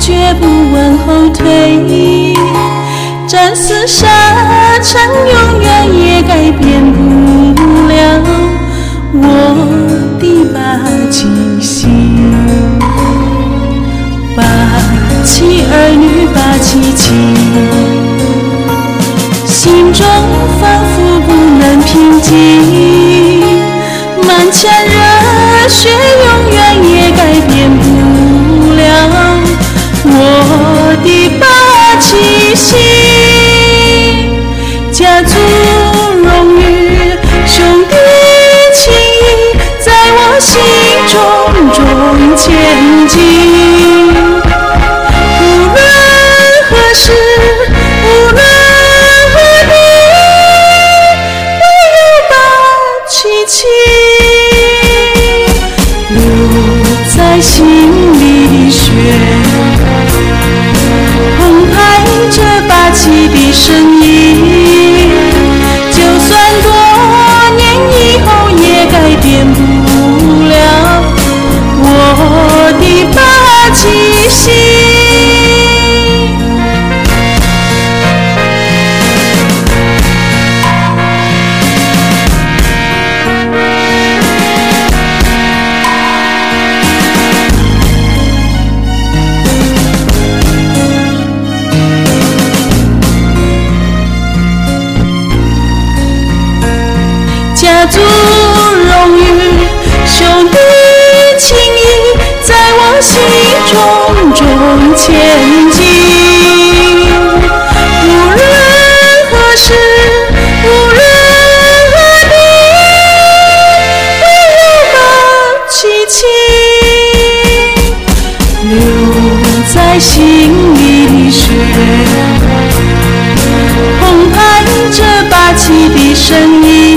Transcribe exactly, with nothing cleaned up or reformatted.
绝不往后退。战死沙场，永远也改变不了我的霸气心。霸气儿女霸气情，心中仿佛不能平静。满腔热血，永远也改变不了我的霸气心。家族荣誉，兄弟情谊，在我心中中前进。无论何时，无论何地，唯有霸气情留在心里的血，澎湃着霸气的声音。就算多年以后，也改变不了我的霸气心。家族荣誉，兄弟情谊，在我心中中前进。无论何时，无论何地，唯有霸气情留在心里的血，澎湃着霸气的声音。